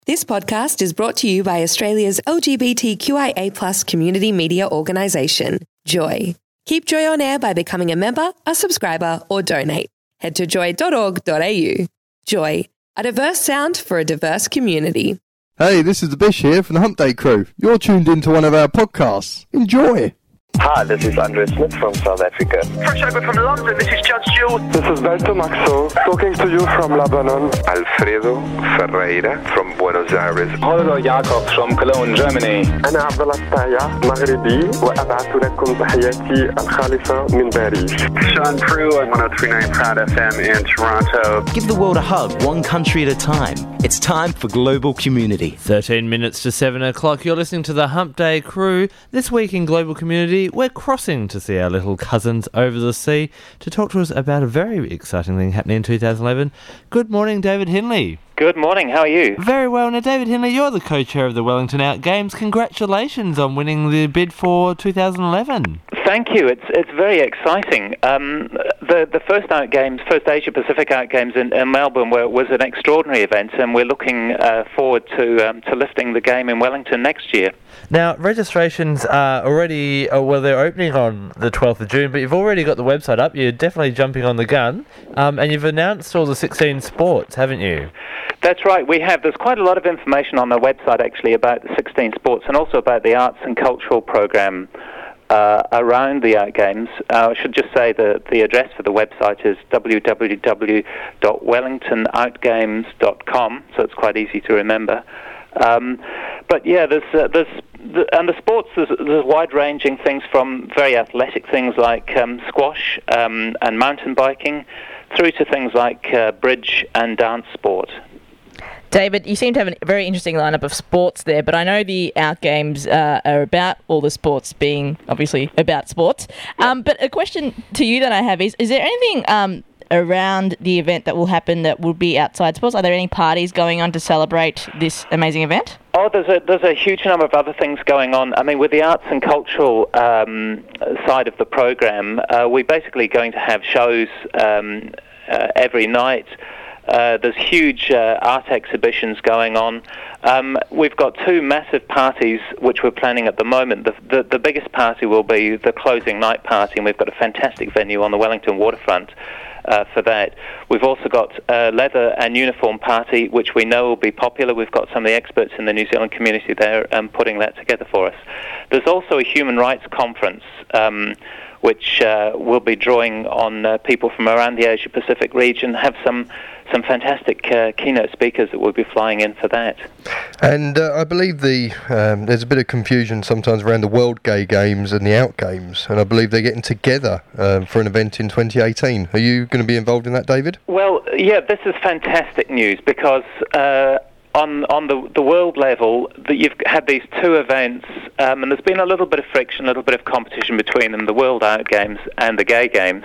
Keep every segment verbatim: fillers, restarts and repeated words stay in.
This podcast is brought to you by Australia's L G B T Q I A plus community media organisation, Joy. Keep Joy on air by becoming a member, a subscriber or donate. Head to joy dot org dot a u. Joy, a diverse sound for a diverse community. Hey, this is the Bish here from the Hump Day crew. You're tuned into one of our podcasts. Enjoy! Hi, this is Andre Smith from South Africa. Fresh over from London, this is Judge Jules. This is Belto Maxo, talking to you from Lebanon. Alfredo Ferreira from Buenos Aires. Holger Jakob from Cologne, Germany. أنا عبد الله الطايع مغربي وأبعث لكم تحياتي الخالصة من باريس. Sean Prue on one oh three point nine Proud F M in Toronto. Give the world a hug, one country at a time. It's time for Global Community. thirteen minutes to seven o'clock. You're listening to the Hump Day crew. This week in Global Community, we're crossing to see our little cousins over the sea to talk to us about a very exciting thing happening in two thousand eleven. Good morning, David Hinley. Good morning, how are you? Very well. Now, David Hinley, you're the co-chair of the Wellington Out Games. Congratulations on winning the bid for two thousand eleven. Thank you. It's it's very exciting. Um, the the first Out Games, first Asia Pacific Out Games in, in Melbourne were, was an extraordinary event, and we're looking uh, forward to um, to lifting the game in Wellington next year. Now, registrations are already, uh, well, they're opening on the twelfth of June, but you've already got the website up. You're definitely jumping on the gun, um, and you've announced all the sixteen sports, haven't you? That's right, we have. There's quite a lot of information on the website, actually, about the sixteen sports and also about the arts and cultural program uh, around the Out Games. Uh, I should just say that the address for the website is w w w dot wellington out games dot com, so it's quite easy to remember. Um, but yeah, there's, uh, there's the, and the sports, there's, there's wide-ranging things from very athletic things like um, squash um, and mountain biking, through to things like uh, bridge and dance sport. David, you seem to have a very interesting lineup of sports there, but I know the Out Games uh, are about all the sports being obviously about sports. Um, but a question to you that I have is, is there anything um, around the event that will happen that will be outside sports? Are there any parties going on to celebrate this amazing event? Oh, there's a there's a huge number of other things going on. I mean, with the arts and cultural um, side of the program, uh, we're basically going to have shows um, uh, every night. Uh, there's huge uh, art exhibitions going on. Um, we've got two massive parties which we're planning at the moment. The, the, the biggest party will be the closing night party, and we've got a fantastic venue on the Wellington waterfront uh, for that. We've also got a leather and uniform party, which we know will be popular. We've got some of the experts in the New Zealand community there um, putting that together for us. There's also a human rights conference um, which uh, will be drawing on uh, people from around the Asia-Pacific region, have some some fantastic uh, keynote speakers that will be flying in for that. And uh, I believe the um, there's a bit of confusion sometimes around the World Gay Games and the Out Games, and I believe they're getting together uh, for an event in twenty eighteen. Are you going to be involved in that, David? Well, yeah, this is fantastic news because uh, on on the the world level, that you've had these two events, um, and there's been a little bit of friction, a little bit of competition between them, the World Out Games and the Gay Games.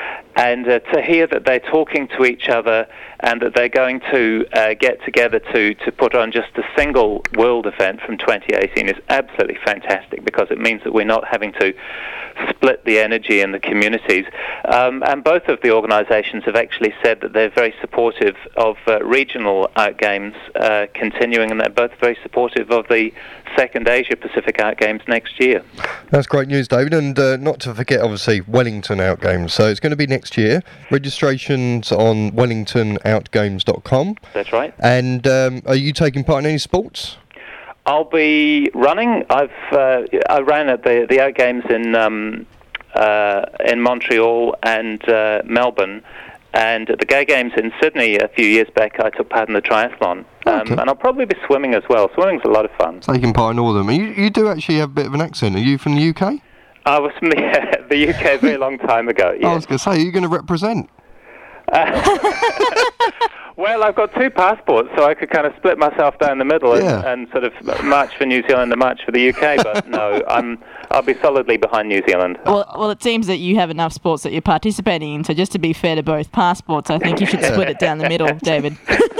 And uh, to hear that they're talking to each other and that they're going to uh, get together to, to put on just a single world event from twenty eighteen is absolutely fantastic, because it means that we're not having to split the energy in the communities. Um, and both of the organisations have actually said that they're very supportive of uh, regional Out Games uh, continuing, and they're both very supportive of the second Asia Pacific Out Games next year. That's great news, David, and uh, not to forget, obviously, Wellington Out Games. So it's going to be next year. Registrations on wellington out games dot com. That's right. And um, are you taking part in any sports? I'll be running. I've uh, I ran at the the Out Games in um, uh, in Montreal and uh, Melbourne, and at the Gay Games in Sydney a few years back. I took part in the triathlon, um, okay. and I'll probably be swimming as well. Swimming's a lot of fun. Taking part in all of them. You you do actually have a bit of an accent. Are you from the U K? I was from the, the U K a very long time ago. Yes. I was going to say, are you going to represent? Uh, well, I've got two passports, so I could kind of split myself down the middle yeah. and, and sort of march for New Zealand and march for the U K. But no, I'm I'll be solidly behind New Zealand. Well, well, it seems that you have enough sports that you're participating in. So just to be fair to both passports, I think you should split it down the middle, David.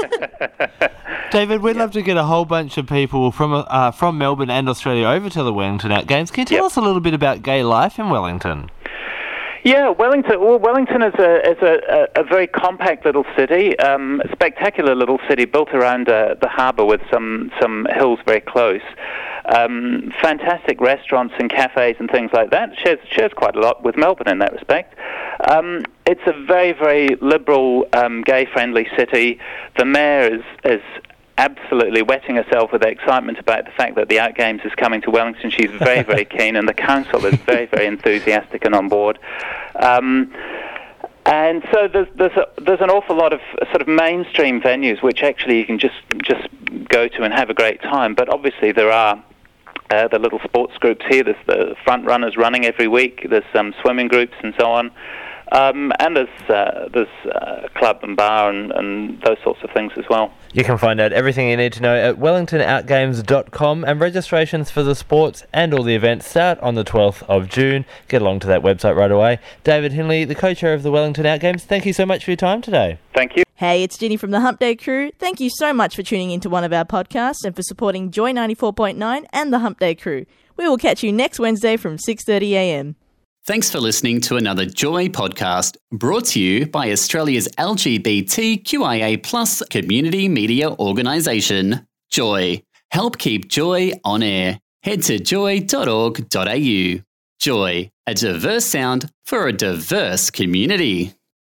David, we'd love to get a whole bunch of people from uh, from Melbourne and Australia over to the Wellington Out Games. Can you tell yep. us a little bit about gay life in Wellington? Yeah, Wellington. Well, Wellington is a is a, a, a very compact little city, um, a spectacular little city built around uh, the harbour with some some hills very close. Um, fantastic restaurants and cafes and things like that. Shares shares quite a lot with Melbourne in that respect. Um, it's a very very liberal, um, gay-friendly city. The mayor is is. absolutely wetting herself with excitement about the fact that the Out Games is coming to Wellington. She's very, very keen, and the council is very, very enthusiastic and on board. Um, and so there's there's, a, there's an awful lot of sort of mainstream venues which actually you can just just go to and have a great time. But obviously there are uh, the little sports groups here. There's the front runners running every week. There's some swimming groups and so on. Um, and there's uh, there's uh, club and bar and, and those sorts of things as well. You can find out everything you need to know at wellington out games dot com, and registrations for the sports and all the events start on the twelfth of June. Get along to that website right away. David Hinley, the co-chair of the Wellington Out Games, thank you so much for your time today. Thank you. Hey, it's Ginny from the Hump Day Crew. Thank you so much for tuning into one of our podcasts and for supporting Joy ninety-four point nine and the Hump Day Crew. We will catch you next Wednesday from six thirty a m. Thanks for listening to another Joy podcast brought to you by Australia's L G B T Q I A plus community media organisation, Joy. Help keep Joy on air. Head to joy dot org dot a u. Joy, a diverse sound for a diverse community.